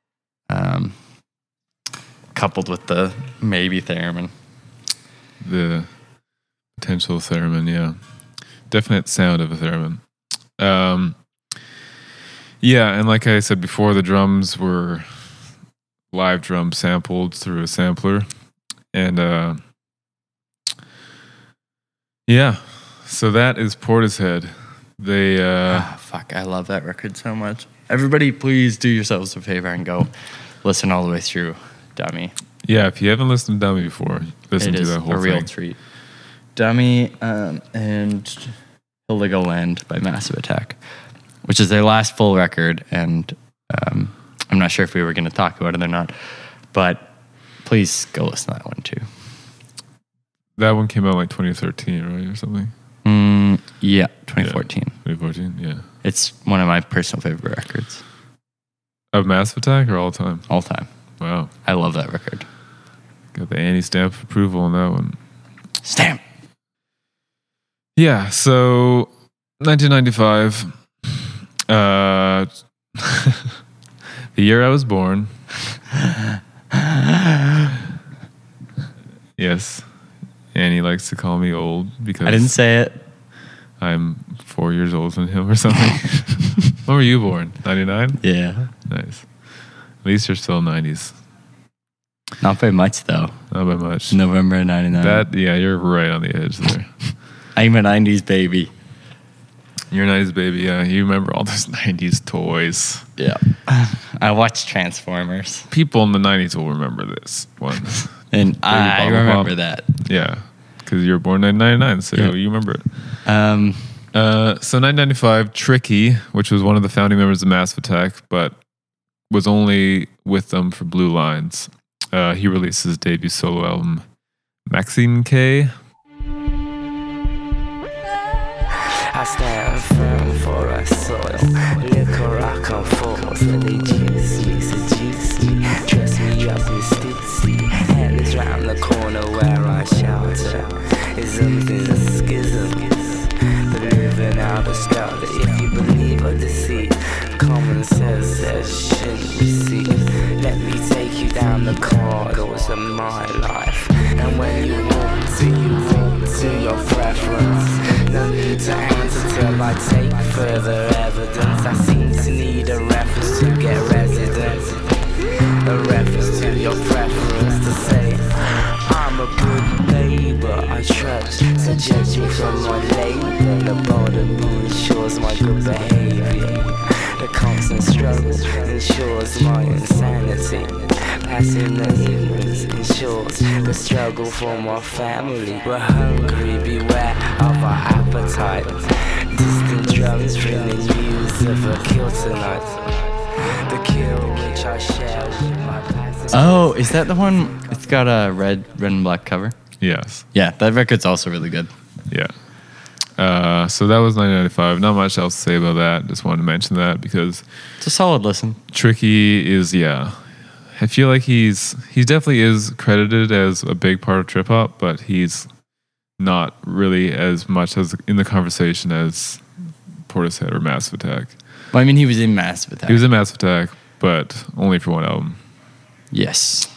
Speaker 2: Coupled with the maybe theremin.
Speaker 1: The potential theremin, yeah. Definite sound of a theremin. Yeah, and like I said before, the drums were live drum sampled through a sampler. And yeah, so that is Portishead. They
Speaker 2: fuck, I love that record so much. Everybody please do yourselves a favor and go listen all the way through Dummy.
Speaker 1: Yeah, if you haven't listened to Dummy before, listen to that whole
Speaker 2: a real
Speaker 1: thing.
Speaker 2: treat. Dummy and Illegal Land by Massive Attack, which is their last full record, and I'm not sure if we were going to talk about it or not, but please go listen to that one too.
Speaker 1: That one came out like 2013, right, or something?
Speaker 2: Yeah, 2014.
Speaker 1: Yeah, 2014, yeah.
Speaker 2: It's one of my personal favorite records.
Speaker 1: Of Massive Attack or all time?
Speaker 2: All time.
Speaker 1: Wow.
Speaker 2: I love that record.
Speaker 1: Got the anti-stamp of approval on that one.
Speaker 2: Stamp!
Speaker 1: Yeah, so 1995, the year I was born. Yes, Annie likes to call me old because
Speaker 2: I didn't say it.
Speaker 1: I'm 4 years older than him or something. When were you born? 99?
Speaker 2: Yeah.
Speaker 1: Nice. At least you're still 90s.
Speaker 2: Not very much, though.
Speaker 1: Not by much.
Speaker 2: November 99.
Speaker 1: Yeah, you're right on the edge there.
Speaker 2: I'm a 90s baby.
Speaker 1: You're a 90s baby, yeah. You remember all those 90s toys.
Speaker 2: Yeah. I watched Transformers.
Speaker 1: People in the 90s will remember this one.
Speaker 2: And I
Speaker 1: Bobble
Speaker 2: remember
Speaker 1: Pop.
Speaker 2: that.
Speaker 1: Yeah, because you were born in 1999, so
Speaker 2: Yeah.
Speaker 1: you remember it. So 1995, Tricky, which was one of the founding members of Massive Attack, but was only with them for Blue Lines. He released his debut solo album, Maxine K.
Speaker 5: I stand firm for a soil. Liquor I come forth, so they juice me, seduce me, dress me up in stitsy. Headless round the corner where I shelter. Isms is a schism, but living out a scout. If you believe or deceit, common sense says shouldn't receive. Let me take you down the corridors of my life. And when you walk to your preference. No need to answer till I take further evidence. I seem to need a reference to get residence. A reference to your preference to say I'm a good neighbor. I trust, so judge me from my labor. The border ensures my good behavior. The constant struggle ensures my insanity. Passing the ignorance ensures the struggle for my family. We're hungry, beware of our appetite. Distant drums bring the news of a kill tonight. The kill which I share with my passengers.
Speaker 2: Oh, is that the one? It's got a red and black cover.
Speaker 1: Yes.
Speaker 2: Yeah, that record's also really good.
Speaker 1: Yeah. So that was 1995. Not much else to say about that. Just wanted to mention that because
Speaker 2: It's a solid listen.
Speaker 1: Tricky is, yeah. I feel like he definitely is credited as a big part of trip hop, but he's not really as much as in the conversation as Portishead or Massive Attack.
Speaker 2: Well, I mean, he was in Massive Attack.
Speaker 1: He was in Massive Attack, but only for one album.
Speaker 2: Yes.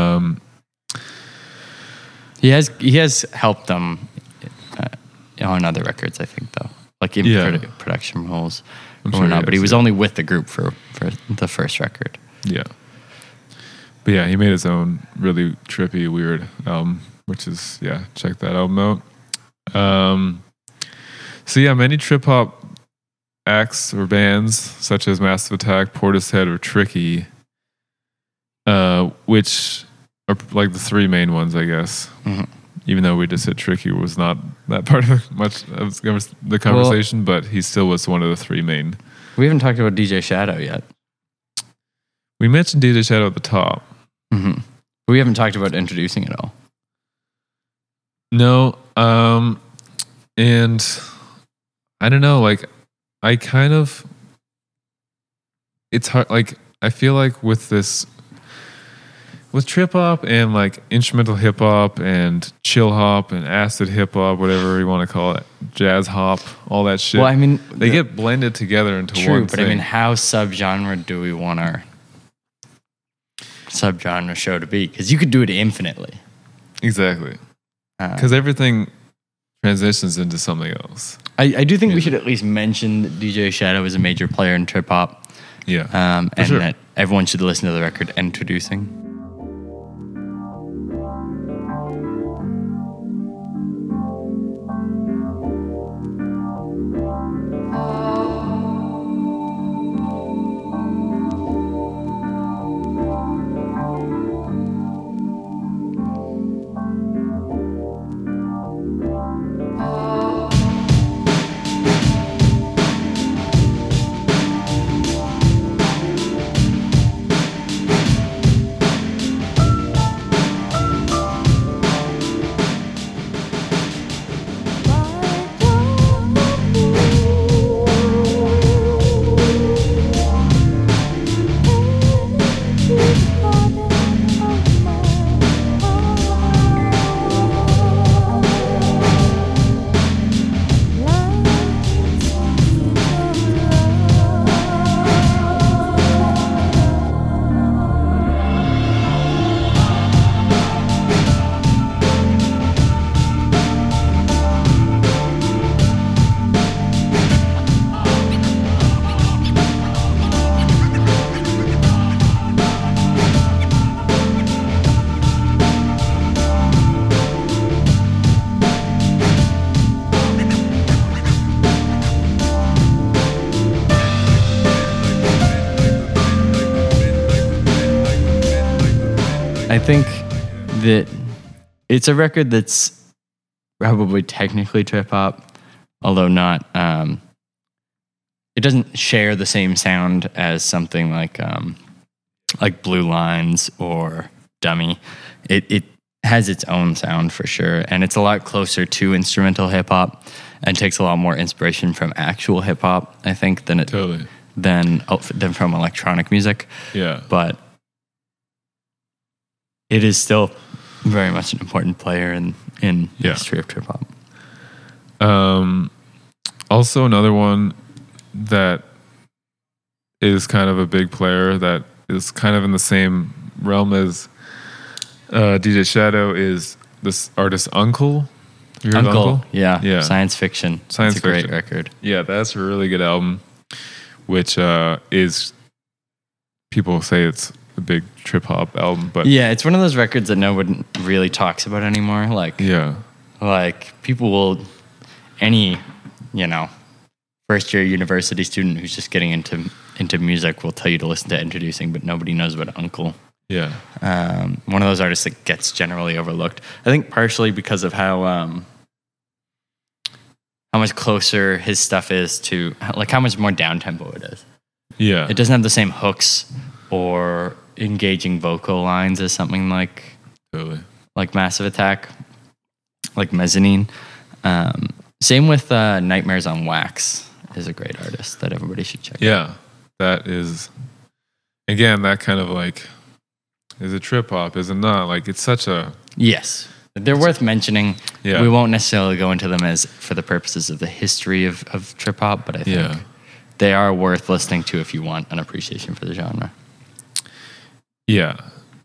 Speaker 2: He has helped them on other records, I think, though. Like in
Speaker 1: Yeah.
Speaker 2: production roles
Speaker 1: I'm
Speaker 2: or
Speaker 1: sure
Speaker 2: whatnot.
Speaker 1: he
Speaker 2: But he
Speaker 1: has,
Speaker 2: was
Speaker 1: yeah.
Speaker 2: only with the group for the first record.
Speaker 1: Yeah. But yeah, he made his own really trippy, weird album, which is, yeah, check that album out. So yeah, many trip hop acts or bands, such as Massive Attack, Portishead, or Tricky, which are like the three main ones, I guess.
Speaker 2: Mhm.
Speaker 1: Even though we just said Tricky was not that part of much of the conversation, but he still was one of the three main.
Speaker 2: We haven't talked about DJ Shadow yet.
Speaker 1: We mentioned DJ Shadow at the top.
Speaker 2: Mm-hmm. We haven't talked about introducing at all.
Speaker 1: No, and I don't know, like I kind of, it's hard, like I feel like with trip hop and like instrumental hip hop and chill hop and acid hip hop, whatever you want to call it, jazz hop, all that shit.
Speaker 2: Well, I mean,
Speaker 1: they get blended together into
Speaker 2: true,
Speaker 1: one
Speaker 2: but
Speaker 1: thing.
Speaker 2: I mean, how subgenre do we want our subgenre show to be? Because you could do it infinitely.
Speaker 1: Exactly. Because everything transitions into something else.
Speaker 2: I do think we should at least mention that DJ Shadow is a major player in trip hop.
Speaker 1: Yeah.
Speaker 2: And
Speaker 1: sure.
Speaker 2: that everyone should listen to the record Introducing. I think that it's a record that's probably technically trip hop, although not. It doesn't share the same sound as something like Blue Lines or Dummy. It has its own sound for sure, and it's a lot closer to instrumental hip hop, and takes a lot more inspiration from actual hip hop, I think, than
Speaker 1: Totally.
Speaker 2: than from electronic music.
Speaker 1: Yeah.
Speaker 2: But it is still very much an important player in the history of trip hop.
Speaker 1: Also, another one that is kind of a big player that is kind of in the same realm as DJ Shadow is this artist Uncle. Have you heard of Uncle?
Speaker 2: Yeah. Science Fiction.
Speaker 1: Science
Speaker 2: It's a great
Speaker 1: Fiction.
Speaker 2: record.
Speaker 1: Yeah, that's a really good album, which is, people say it's a big trip hop album, but
Speaker 2: Yeah, it's one of those records that no one really talks about anymore. Like people will, any, first year university student who's just getting into music will tell you to listen to Introducing, but nobody knows about Uncle.
Speaker 1: yeah,
Speaker 2: One of those artists that gets generally overlooked. I think partially because of how much closer his stuff is to, like, how much more down tempo it is.
Speaker 1: yeah.
Speaker 2: It doesn't have the same hooks or engaging vocal lines as something like
Speaker 1: Totally.
Speaker 2: Massive Attack, like Mezzanine. Same with Nightmares on Wax is a great artist that everybody should check out.
Speaker 1: Yeah, that is, again, that kind of like, is it trip hop? Is it not? Like, it's such a...
Speaker 2: Yes. They're worth mentioning.
Speaker 1: Yeah.
Speaker 2: We won't necessarily go into them as for the purposes of the history of trip hop, but I think they are worth listening to if you want an appreciation for the genre.
Speaker 1: Yeah.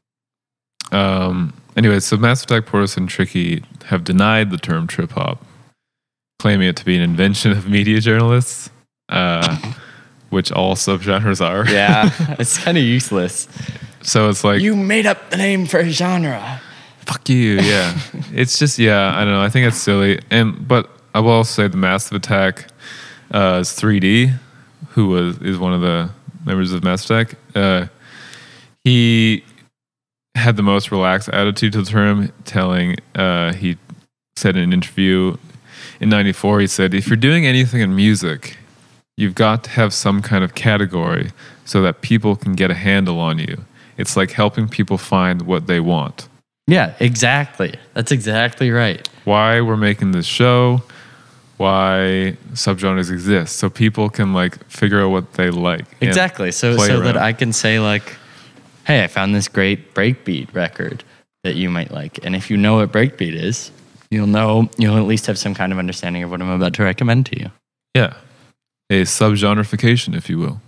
Speaker 1: Anyway, so Massive Attack, Portis, and Tricky have denied the term trip hop, claiming it to be an invention of media journalists, which all subgenres are.
Speaker 2: Yeah, it's kind of useless.
Speaker 1: So it's like,
Speaker 2: You made up the name for a genre.
Speaker 1: fuck you. Yeah. It's just, I don't know. I think it's silly. But I will also say the Massive Attack is 3D, who is one of the members of Massive Attack. He had the most relaxed attitude to the term, he said in an interview in 94, he said, if you're doing anything in music, you've got to have some kind of category so that people can get a handle on you. It's like helping people find what they want.
Speaker 2: Yeah, exactly. That's exactly right.
Speaker 1: Why we're making this show, why subgenres exist, so people can like figure out what they like. and
Speaker 2: Exactly. So
Speaker 1: play
Speaker 2: that
Speaker 1: around.
Speaker 2: I can say like, hey, I found this great breakbeat record that you might like. And if you know what breakbeat is, you'll at least have some kind of understanding of what I'm about to recommend to you.
Speaker 1: Yeah, a subgenreification, if you will.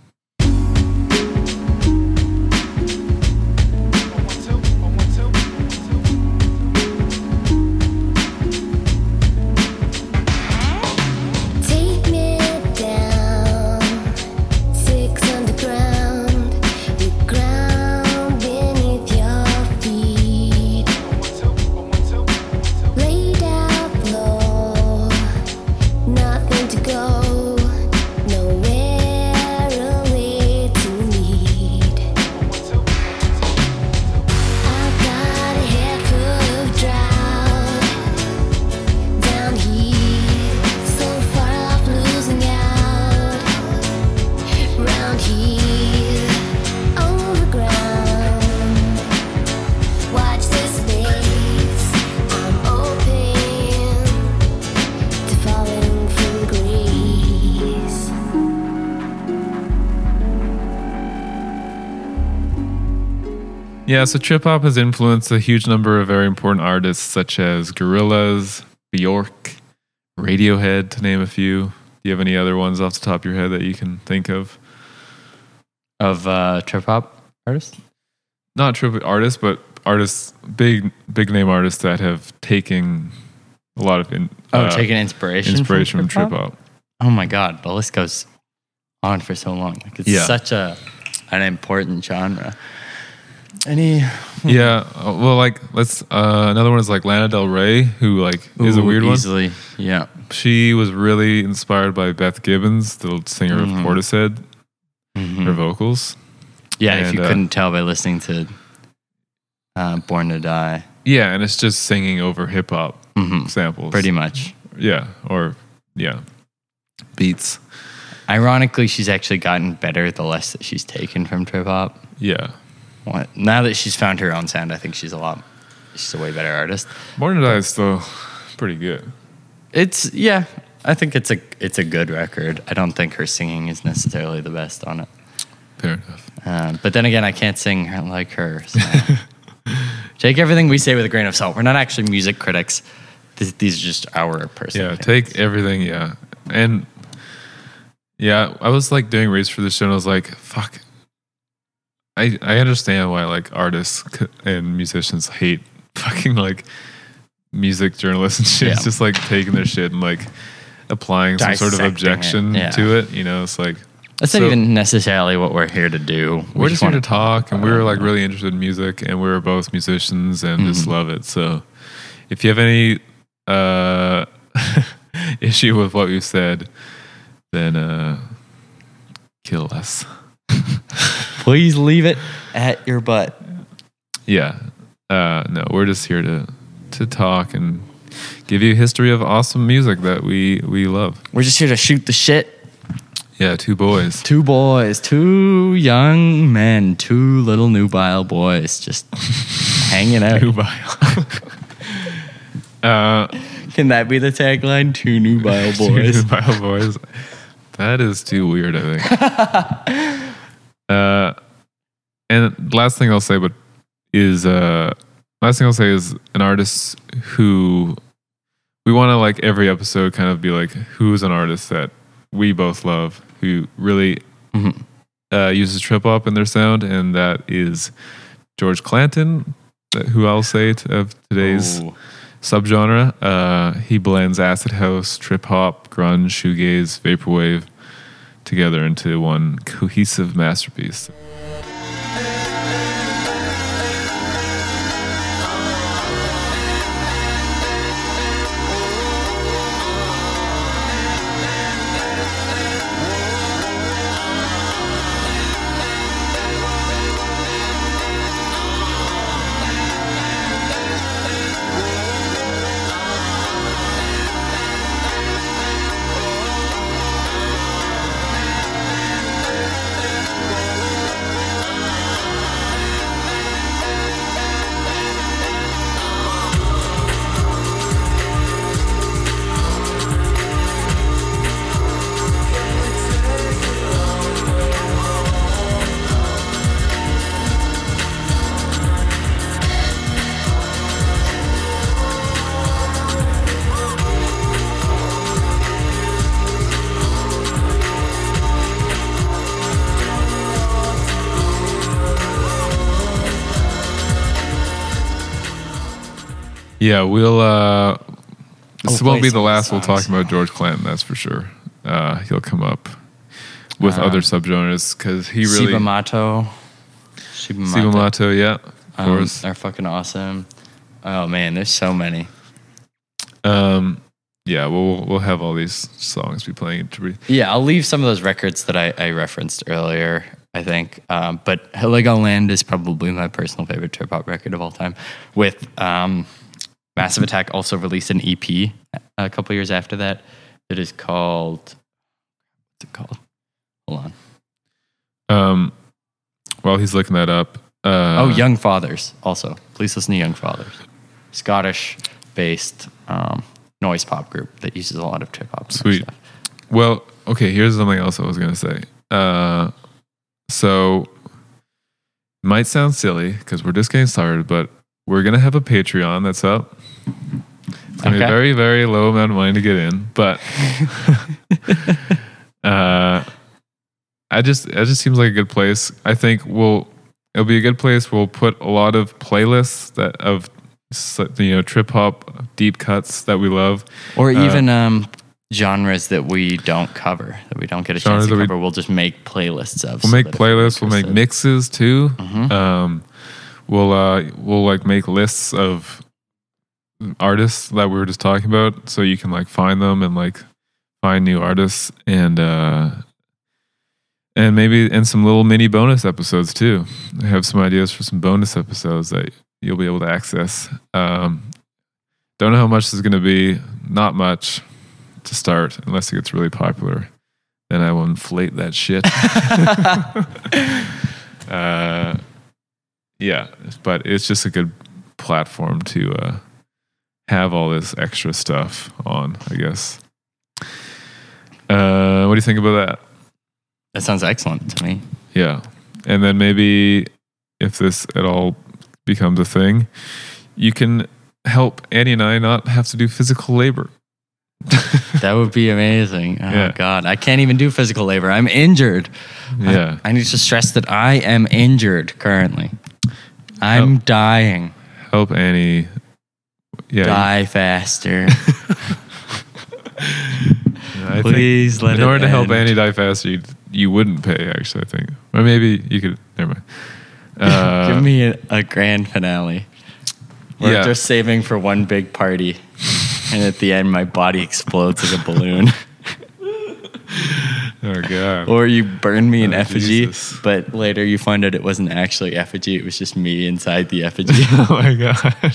Speaker 4: Take me down, 6 underground, the ground beneath your feet. Laid out low, nothing to go, nowhere away to lead. I've got a head full of drought down here, so far off losing out. Round here, overground. Watch this space, I'm open to falling from grace.
Speaker 1: Yeah, so trip hop has influenced a huge number of very important artists such as Gorillaz, Bjork, Radiohead, to name a few. Do you have any other ones off the top of your head that you can think of?
Speaker 2: Of trip hop artists?
Speaker 1: Not trip artists, but artists, big name artists that have taken a lot of
Speaker 2: Taking inspiration
Speaker 1: from trip hop.
Speaker 2: Oh my God, the list goes on for so long. Like it's
Speaker 1: Yeah.
Speaker 2: such an important genre. Any?
Speaker 1: Yeah, well, like let's another one is like Lana Del Rey, who like is a
Speaker 2: Ooh,
Speaker 1: weird
Speaker 2: easily, yeah.
Speaker 1: one. She was really inspired by Beth Gibbons, the singer of Portishead, her vocals.
Speaker 2: Yeah, if
Speaker 1: And,
Speaker 2: you couldn't tell by listening to Born to Die,
Speaker 1: Yeah, and it's just singing over hip hop samples,
Speaker 2: pretty much.
Speaker 1: Yeah, or beats.
Speaker 2: Ironically, she's actually gotten better the less that she's taken from trip hop.
Speaker 1: Yeah,
Speaker 2: Now that she's found her own sound, I think she's a way better artist.
Speaker 1: Born to Die is still pretty good.
Speaker 2: I think it's a good record. I don't think her singing is necessarily the best on it.
Speaker 1: Fair enough.
Speaker 2: But then again, I can't sing like her. So. Take everything we say with a grain of salt. We're not actually music critics. These are just our personal
Speaker 1: Yeah,
Speaker 2: opinions.
Speaker 1: take everything. Yeah, and yeah, I was like doing research for this show, and I was like, fuck. I understand why like artists and musicians hate fucking like music journalists and shit.
Speaker 2: Yeah.
Speaker 1: It's just like taking their shit and like applying some sort of
Speaker 2: Dissecting
Speaker 1: objection
Speaker 2: it, yeah.
Speaker 1: to it. You know, it's like
Speaker 2: That's not even necessarily what we're here to do.
Speaker 1: we're just here
Speaker 2: wanna
Speaker 1: to talk, and we
Speaker 2: about
Speaker 1: were
Speaker 2: it.
Speaker 1: like really interested in music, and we were both musicians and just
Speaker 2: Mm-hmm.
Speaker 1: love it. So if you have any issue with what we've said, then kill us.
Speaker 2: Please leave it at your butt.
Speaker 1: Yeah. No, we're just here to talk and give you a history of awesome music that we love.
Speaker 2: We're just here to shoot the shit.
Speaker 1: Yeah, two boys.
Speaker 2: Two boys, two young men, two little nubile boys just hanging out.
Speaker 1: Nubile.
Speaker 2: Can that be the tagline? Two nubile
Speaker 1: Two
Speaker 2: boys.
Speaker 1: nubile boys. That is too weird, I think. And last thing I'll say is an artist who we want to like every episode kind of be like, who's an artist that we both love, who really uses trip hop in their sound, and that is George Clanton, who I'll say of today's
Speaker 2: Ooh.
Speaker 1: subgenre. He blends acid house, trip hop, grunge, shoegaze, vaporwave together into one cohesive masterpiece. Yeah, we'll. This
Speaker 2: We'll
Speaker 1: won't
Speaker 2: play
Speaker 1: be the
Speaker 2: some of the
Speaker 1: last we'll
Speaker 2: songs.
Speaker 1: talk about George Clinton. That's for sure. He'll come up with other subgenres because he really.
Speaker 2: Sibamato.
Speaker 1: Sibamato, yeah, of course.
Speaker 2: Are fucking awesome. Oh man, there's so many.
Speaker 1: Yeah, we'll have all these songs be playing.
Speaker 2: Yeah, I'll leave some of those records that I referenced earlier, I think. But Heligoland is probably my personal favorite trip hop record of all time. With Massive Attack also released an EP a couple years after that. It is called. What's it called? Hold on.
Speaker 1: While he's looking that up.
Speaker 2: Young Fathers also. Please listen to Young Fathers. Scottish-based noise pop group that uses a lot of trip hop.
Speaker 1: Sweet.
Speaker 2: Stuff.
Speaker 1: Well, okay, here's something else I was going to say. So, might sound silly because we're just getting started, but we're going to have a Patreon that's up. It's going to be a very, very low amount of money to get in, but it just seems like a good place. I think it'll be a good place. We'll put a lot of playlists of trip hop deep cuts that we love,
Speaker 2: or even genres that we don't cover, that we don't get a chance to cover. We'll just make playlists of.
Speaker 1: We'll make playlists. We'll make mixes too. Mm-hmm. We'll like make lists of artists that we were just talking about, so you can like find them and like find new artists and maybe in some little mini bonus episodes too. I have some ideas for some bonus episodes that you'll be able to access. Don't know how much this is going to be. Not much to start, unless it gets really popular. Then I will inflate that shit. Yeah, but it's just a good platform to have all this extra stuff on, I guess. What do you think about that?
Speaker 2: That sounds excellent to me.
Speaker 1: Yeah. And then maybe if this at all becomes a thing, you can help Annie and I not have to do physical labor.
Speaker 2: That would be amazing. Oh,
Speaker 1: Yeah.
Speaker 2: God. I can't even do physical labor. I'm injured.
Speaker 1: Yeah.
Speaker 2: I need to stress that I am injured currently. I'm dying.
Speaker 1: Help Annie. Yeah.
Speaker 2: Die faster.
Speaker 1: I
Speaker 2: Please
Speaker 1: think
Speaker 2: let
Speaker 1: in
Speaker 2: it
Speaker 1: order to help
Speaker 2: end.
Speaker 1: Annie die faster, you wouldn't pay, actually, I think. Or maybe you could. Never mind.
Speaker 2: Give me a grand finale. We're
Speaker 1: Yeah.
Speaker 2: just saving for one big party. And at the end, my body explodes like a balloon.
Speaker 1: Oh, God.
Speaker 2: Or you burn me in effigy,
Speaker 1: Jesus.
Speaker 2: but later you find out it wasn't actually effigy. It was just me inside the effigy.
Speaker 1: Oh, my God.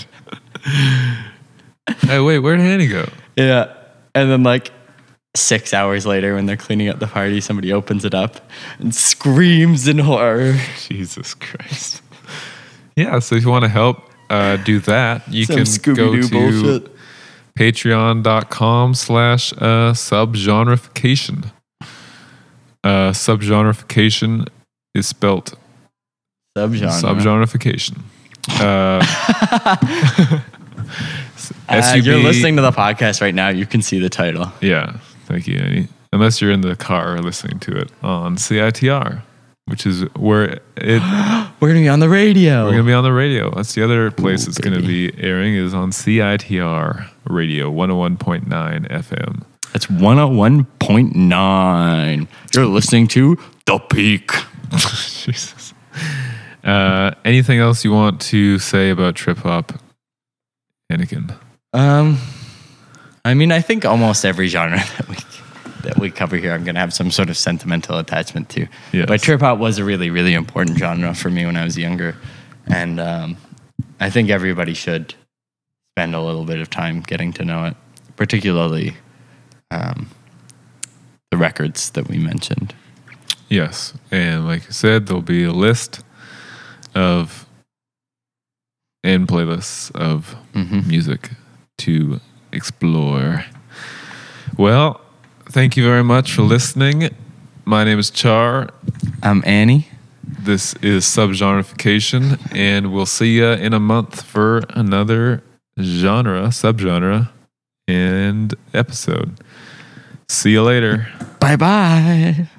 Speaker 1: Hey, wait, where'd Annie go?
Speaker 2: Yeah. And then, like, 6 hours later, when they're cleaning up the party, somebody opens it up and screams in horror.
Speaker 1: Jesus Christ. Yeah, so if you want to help do that, you
Speaker 2: Some
Speaker 1: can go
Speaker 2: Scooby-Doo
Speaker 1: to
Speaker 2: bullshit.
Speaker 1: patreon.com/subgenreification. Subgenreification is spelt subgenreification.
Speaker 2: You're listening to the podcast right now. You can see the title.
Speaker 1: Yeah, thank you, Annie. Unless you're in the car listening to it on CITR, which is where it...
Speaker 2: We're going to be on the radio.
Speaker 1: We're going to be on the radio. That's the other place
Speaker 2: Ooh,
Speaker 1: it's going to
Speaker 2: baby.
Speaker 1: be airing is on CITR Radio 101.9 FM.
Speaker 2: That's 101.9. You're listening to The Peak.
Speaker 1: Jesus. Anything else you want to say about trip hop, Anakin?
Speaker 2: I mean, I think almost every genre that we cover here, I'm going to have some sort of sentimental attachment to.
Speaker 1: Yes.
Speaker 2: But trip hop was a really, really important genre for me when I was younger. And I think everybody should spend a little bit of time getting to know it, particularly the records that we mentioned.
Speaker 1: Yes. And like I said, there'll be a list of and playlists of music to explore. Well, thank you very much for listening. My name is Char.
Speaker 2: I'm Annie.
Speaker 1: This is Subgenreification, and we'll see you in a month for another subgenre, and episode. See you later.
Speaker 2: Bye-bye.